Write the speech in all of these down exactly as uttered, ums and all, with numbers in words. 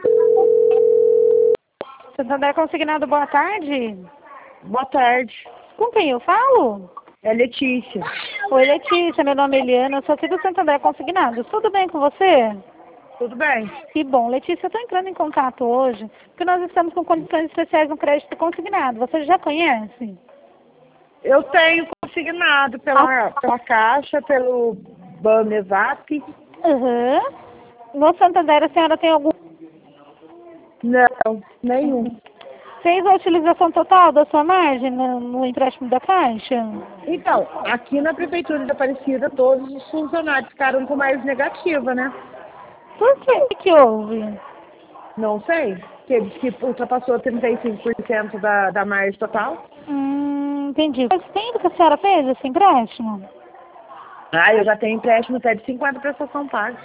Santander Consignado, boa tarde. Boa tarde. Com quem eu falo? É Letícia. Oi, Letícia, meu nome é Eliana, eu sou aqui do Santander Consignado. Tudo bem com você? Tudo bem? Que bom. Letícia, eu estou entrando em contato hoje, porque nós estamos com condições especiais no crédito consignado. Você já conhece? Eu tenho consignado pela, pela Caixa, pelo Banmezap. Aham. No Santander, a senhora tem algum... Não, nenhum. Fez a utilização total da sua margem no, no empréstimo da Caixa? Então, aqui na Prefeitura de Aparecida, todos os funcionários ficaram com mais negativa, né? Por que que houve? Não sei. Que ele disse que ultrapassou trinta e cinco por cento da, da margem total. Hum, entendi. Faz tempo que a senhora fez esse empréstimo? Ah, eu já tenho empréstimo até de cinquenta prestação paga.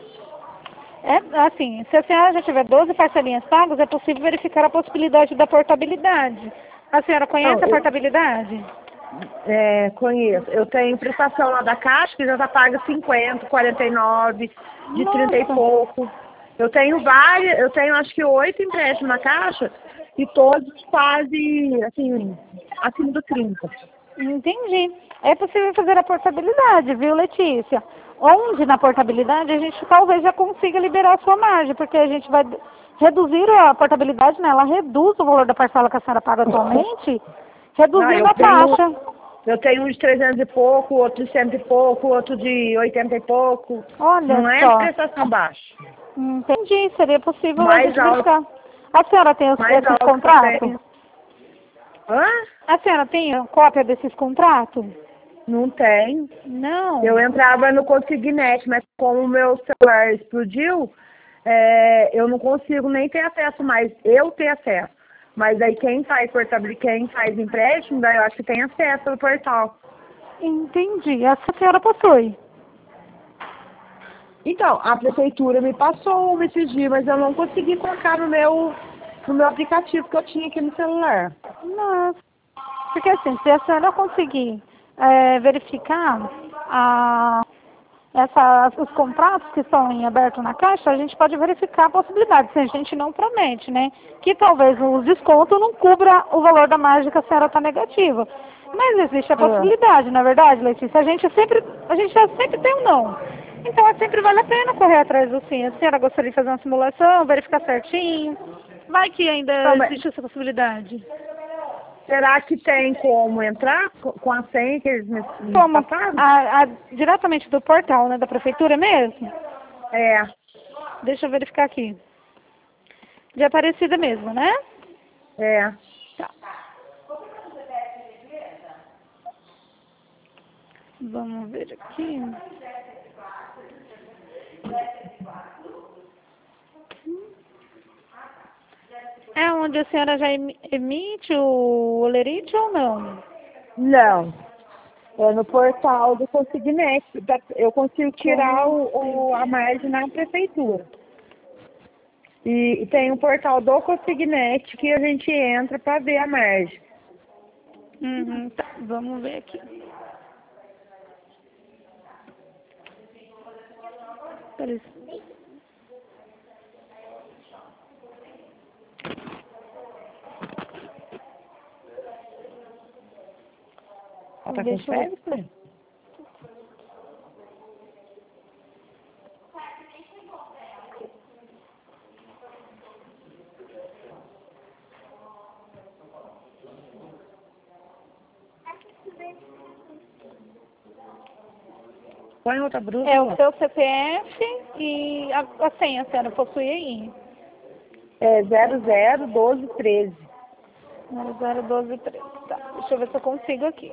É, assim, se a senhora já tiver doze parcelinhas pagas, é possível verificar a possibilidade da portabilidade. A senhora conhece Não, a eu, portabilidade? é, conheço. Eu tenho prestação lá da Caixa, que já tá paga cinquenta, quarenta e nove, de trinta e Nossa, pouco. Eu tenho várias, eu tenho acho que oito empréstimos na Caixa e todos quase, assim, acima do trinta. entendi. É possível fazer a portabilidade, viu, Letícia? Onde na portabilidade a gente talvez já consiga liberar a sua margem, porque a gente vai reduzir a portabilidade, né? Ela reduz o valor da parcela que a senhora paga atualmente, Não, reduzindo eu a tenho, taxa. eu tenho um de trezentos e pouco, outro de cento e pouco, outro de oitenta e pouco. Olha Não é só. prestação baixa. Entendi, seria possível a Mais gente alto, verificar. A senhora tem os- mais esses alto que eu contratos? tenho. Hã? A senhora tem cópia desses contratos? Não tem. Não. Eu entrava no Consignet, mas como o meu celular explodiu, é, eu não consigo nem ter acesso mais. Eu ter acesso. Mas aí quem faz portabilidade, quem faz empréstimo, daí eu acho que tem acesso pelo portal. Entendi. Essa senhora possui. Então, a prefeitura me passou uma esses dias, mas eu não consegui colocar no meu, no meu aplicativo que eu tinha aqui no celular. Nossa. Porque assim, se a senhora conseguir é, verificar a, essa, os contratos que estão em aberto na Caixa, a gente pode verificar a possibilidade, se a gente não promete, né? Que talvez o desconto não cubra o valor da margem que a senhora está negativa. Mas existe a É. possibilidade, na verdade, Letícia. A gente sempre, a gente já sempre tem um não. Então, é sempre vale a pena correr atrás do sim. A senhora gostaria de fazer uma simulação, verificar certinho? Vai que ainda Então, mas existe essa possibilidade. será que tem como entrar co- com a senha que eles me, me Como? passaram? A, a, diretamente do portal, né, da prefeitura mesmo? É, Deixa eu verificar aqui. De Aparecida mesmo, né? é. Tá. Vamos ver aqui. É onde a senhora já emi- emite o olerite ou não? Não. É no portal do Consignet. da- Eu consigo tirar o, o- a margem na prefeitura. E, e tem um portal do Consignet que a gente entra para ver a margem. Uhum, tá. Vamos ver aqui. Peraí. Ela tá com Deixa eu ver. febre, né? Põe outra brusa. É o seu C P F e a, a senha, a senhora possui aí. É zero zero doze treze. zero zero doze três. Tá. Deixa eu ver se eu consigo aqui.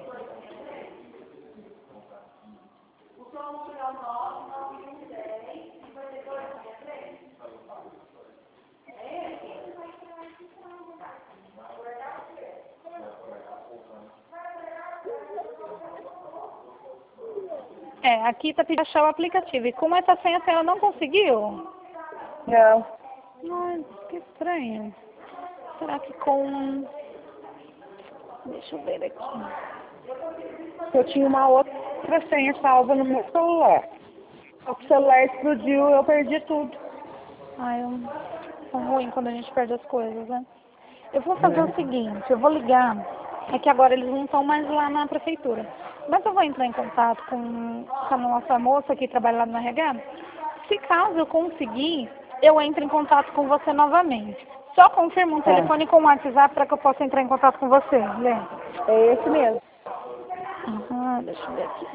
É, aqui tá pedindo achar o aplicativo. E como essa senha a senhora não conseguiu? Não. Ai, que estranho. Será que com... Deixa eu ver aqui. Eu tinha uma outra senha salva no meu celular. Só que o celular explodiu e eu perdi tudo. Ai, eu... sensação ruim quando a gente perde as coisas, né? Eu vou fazer o seguinte, eu vou ligar, é que agora eles não estão mais lá na prefeitura, mas eu vou entrar em contato com, com a nossa moça que trabalha lá no R H. Se caso eu conseguir, eu entro em contato com você novamente. Só confirma um Tá. telefone com o WhatsApp para que eu possa entrar em contato com você, Lê. É esse mesmo. Aham, deixa eu ver aqui.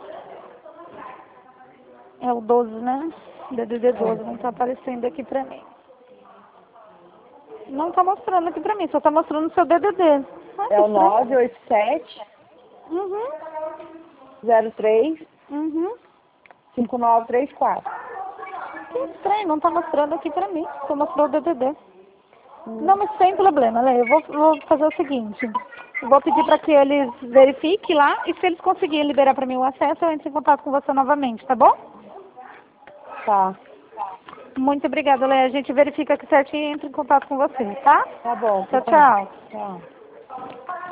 É o doze, né? D D D doze, não tá aparecendo aqui pra mim. Não tá mostrando aqui pra mim, só tá mostrando o seu D D D. Ah, que É o estranho. nove oito sete, Uhum, zero três, uhum. cinco nove três quatro. Que estranho, não tá mostrando aqui pra mim, só mostrou o D D D. Não, mas sem problema, Lê. Eu vou, vou fazer o seguinte. Eu vou pedir para que eles verifiquem lá e se eles conseguirem liberar para mim o acesso, eu entro em contato com você novamente, tá bom? Tá, Muito obrigada, Lê. A gente verifica aqui certinho e entra em contato com você, tá? tá bom. Tchau, tchau. Tchau.